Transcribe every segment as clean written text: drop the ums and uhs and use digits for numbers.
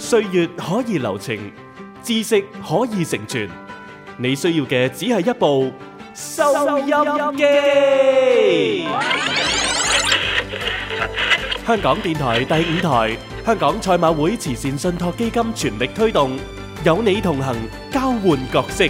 歲月可以留情，知識可以成全。你需要嘅只係一部收音機。香港電台第5台，香港賽馬會慈善信託基金全力推動，有你同行，交換角色。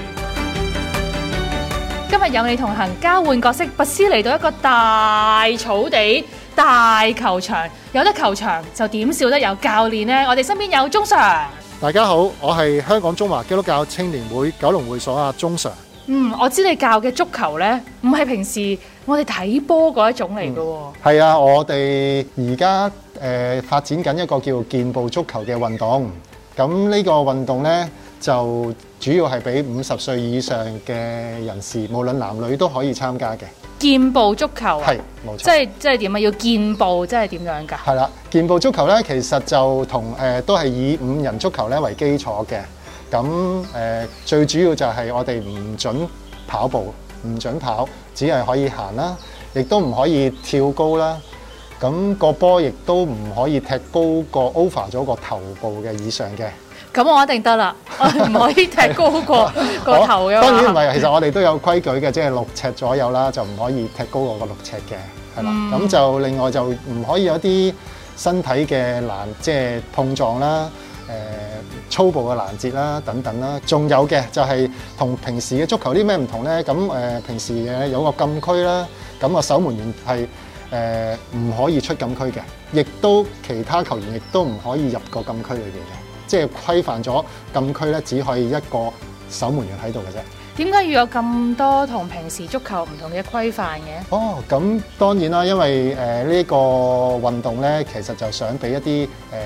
今日有你同行交換角色，拔斯嚟到一個大草地、大球場，有得球場就點少得有教練呢？我哋身邊有鐘 Sir。 大家好，我係香港中華基督教青年會九龍會所阿鐘 Sir。 我知你教嘅足球呢，唔係平時我哋睇波嗰一種嚟嘅喎。 係啊，我哋而家發展緊一個叫健步足球嘅運動。咁呢個運動呢，就主要係俾50歲以上嘅人士，無論男女都可以參加嘅。 健步足球啊， 係冇錯。 即係點啊？要健步，即係點樣㗎？ 係啦，健步足球呢，其實就同都係以5人足球呢為基礎嘅。咁最主要就係我哋唔準跑步，唔準跑，只係可以行啦，亦都唔可以跳高啦。咁個波亦都唔可以踢高過 over 咗個頭部嘅以上嘅。咁我一定得啦，我唔可以踢高過個頭嘅。 當然唔係，其實我哋都有規矩嘅，即係6尺左右啦，就唔可以踢高過個6尺嘅，係啦。咁就另外就唔可以有啲身體嘅即係碰撞啦。粗暴嘅攔截啦，等等啦，仲有嘅就係同平時嘅足球啲咩唔同呢？咁平時嘅有個禁區啦，咁個守門員係唔可以出禁區嘅，亦都其他球員亦都唔可以入個禁區裏邊嘅，即係規範咗禁區咧，只可以一個守門員喺度嘅啫。 點解要有咁多同平時足球唔同嘅規範嘅？ 咁當然啦，因為呢個運動咧，其實就想俾一啲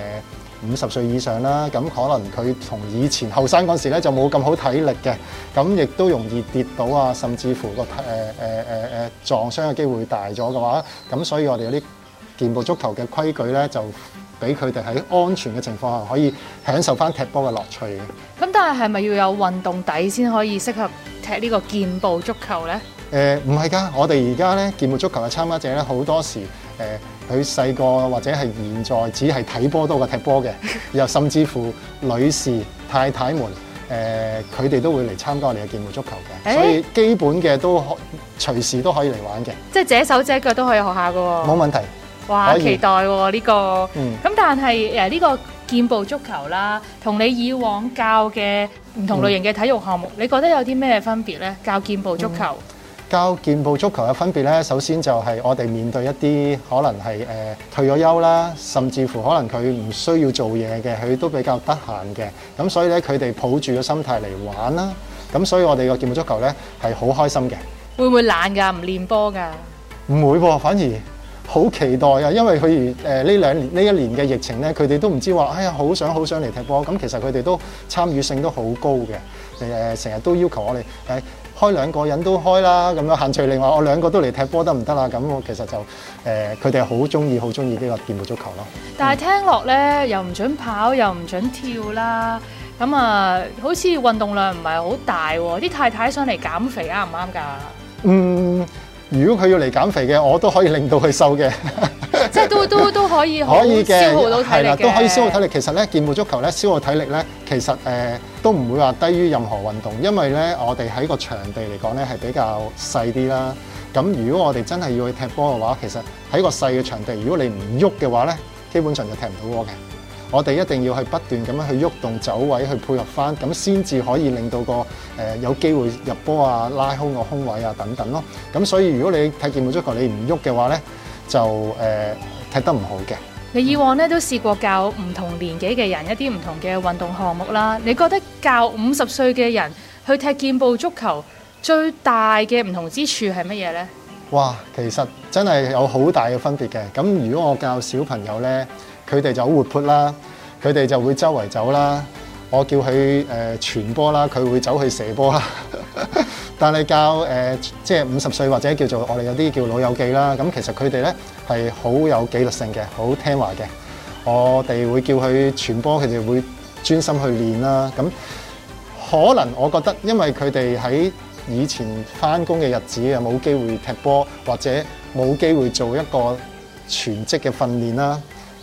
50歲以上啦，咁可能佢同以前後生嗰時咧就冇咁好體力嘅，咁亦都容易跌倒啊，甚至乎個撞傷嘅機會大咗嘅話，咁所以我哋有啲健步足球嘅規矩咧，就俾佢哋喺安全嘅情況下可以享受翻踢波嘅樂趣嘅。咁但係咪要有運動底先可以適合踢呢個健步足球咧？ 唔係㗎，我哋而家咧健步足球嘅參加者咧，好多時佢細個或者係現在只係睇波多過踢波嘅，又甚至乎女士太太們佢哋都會嚟參加我哋嘅健步足球嘅，所以基本嘅都隨時都可以嚟玩嘅， 即係借手借腳都可以學下㗎喎。 冇問題。 哇！期待喎呢個。咁但係呢個健步足球啦，同你以往教嘅唔同類型嘅體育項目，你覺得有啲咩分別呢？教健步足球。 教健步足球嘅分別咧，首先就係我哋面對一啲可能係退咗休啦，甚至乎可能佢唔需要做嘢嘅，佢都比較得閒嘅，咁所以咧佢哋抱住個心態嚟玩啦，咁所以我哋個健步足球咧係好開心嘅。會唔會懶㗎？唔練波㗎？唔會喎，反而好期待啊！因為佢呢一年嘅疫情咧，佢哋都唔知話，哎呀好想嚟踢波，咁其實佢哋都參與性都好高嘅，成日都要求我哋開2個人都開啦，咁樣限聚令話我2個都嚟踢波得唔得啊？咁我其實就佢哋好中意呢個健步足球咯。但係聽落咧，又唔準跑，又唔準跳啦，咁好似運動量唔係好大喎。啲太太上嚟減肥啱唔啱㗎？如果佢要嚟減肥嘅，我都可以令到佢瘦嘅。即係都可以消耗到體力嘅。係啦，都可以消耗體力。其實咧，健步足球咧消耗體力咧，其實都唔會話低於任何運動，因為咧我哋喺個場地嚟講咧係比較細啲啦。咁如果我哋真係要去踢波嘅話，其實喺個細嘅場地，如果你唔喐嘅話咧，基本上就踢唔到波嘅。我哋一定要去不斷咁樣去喐動走位去配合翻，咁先至可以令到個有機會入波啊、拉空個空位啊等等咯。咁所以如果你踢健步足球你唔喐嘅話咧，就踢得唔好嘅。你以往咧都試過教唔同年紀嘅人一啲唔同嘅運動項目啦，你覺得教50歲嘅人去踢健步足球最大嘅唔同之處係乜嘢咧？哇，其實真係有好大嘅分別嘅。咁如果我教小朋友咧，佢哋就好活潑啦，佢哋就會周圍走啦。我叫佢傳波啦，佢會走去射波啦。但係教即係50歲或者叫做我哋有啲叫老友記啦，咁其實佢哋咧係好有紀律性嘅，好聽話嘅。我哋會叫佢傳波，佢哋會專心去練啦。咁可能我覺得，因為佢哋喺以前返工嘅日子啊，冇機會踢波，或者冇機會做一個全職嘅訓練啦。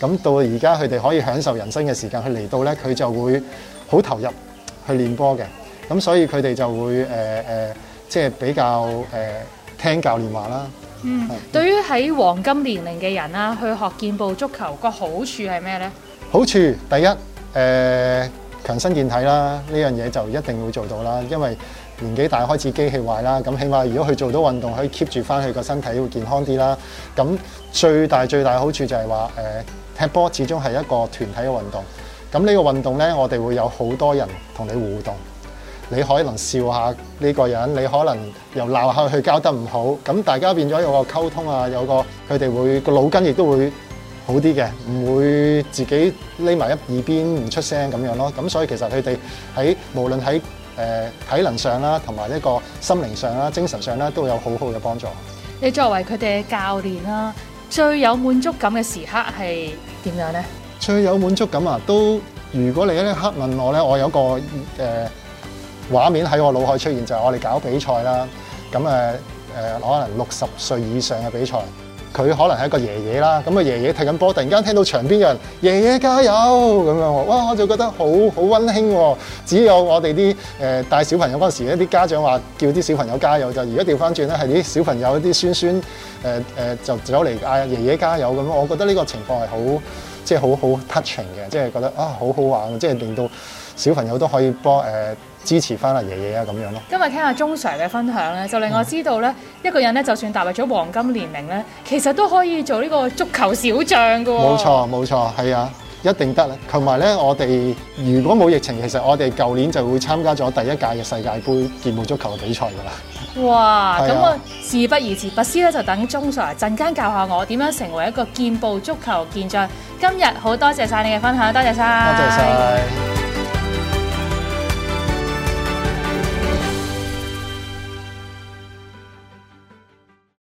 咁到而家佢哋可以享受人生嘅時間，佢嚟到咧，佢就會好投入去練波嘅。咁所以佢哋就會即係比較聽教練話啦。 對於喺黃金年齡嘅人啦，去學健步足球個好處係咩咧？ 好處第一強身健體啦，呢樣嘢就一定會做到啦，因為年紀大開始機器壞啦，咁起碼如果佢做到運動，可以 keep 住翻佢個身體會健康啲啦。咁最大好處就係話踢波始終係一個團體嘅運動。咁呢個運動呢，我哋會有好多人同你互動，你可能笑下呢個人，你可能又鬧下佢交得唔好，咁大家變咗有個溝通啊，有個佢哋會個腦筋亦都會好啲嘅，唔會自己匿埋一耳邊唔出聲咁樣咯。咁所以其實佢哋喺無論喺體能上啦，同埋呢個心靈上啦、精神上啦，都有好好嘅幫助。 你作為佢哋嘅教練啦，最有滿足感嘅時刻係點樣呢？ 最有滿足感啊，都如果你一刻問我咧，我有個畫面喺我腦海出現，就係我哋搞比賽啦。咁可能60歲以上嘅比賽，佢可能係一個爺爺啦。咁啊爺爺踢緊波，突然間聽到場邊有人爺爺加油咁樣喎，哇！我就覺得好溫馨喎。只有我哋啲帶小朋友嗰陣時咧，啲家長話叫啲小朋友加油，就而家調翻轉咧，係啲小朋友啲孫孫就走嚟嗌爺爺加油咁。我覺得呢個情況係好即係好 touching 嘅，即係覺得啊好好玩，即係令到小朋友都可以幫支持翻阿爺爺啊咁樣咯。今日聽阿鐘 Sir 嘅分享咧，就令我知道咧，一個人咧就算踏入咗黃金年齡咧，其實都可以做呢個足球小將㗎喎。 冇錯，係啊，一定得啦。同埋咧，我哋如果冇疫情，其實我哋舊年就會參加咗第一屆嘅世界盃健步足球嘅比賽㗎啦。 哇！咁我事不宜遲，拔絲咧就等鐘 Sir 陣間教下我點樣成為一個健步足球健將。今日好多謝晒你嘅分享，多謝晒。 多謝晒。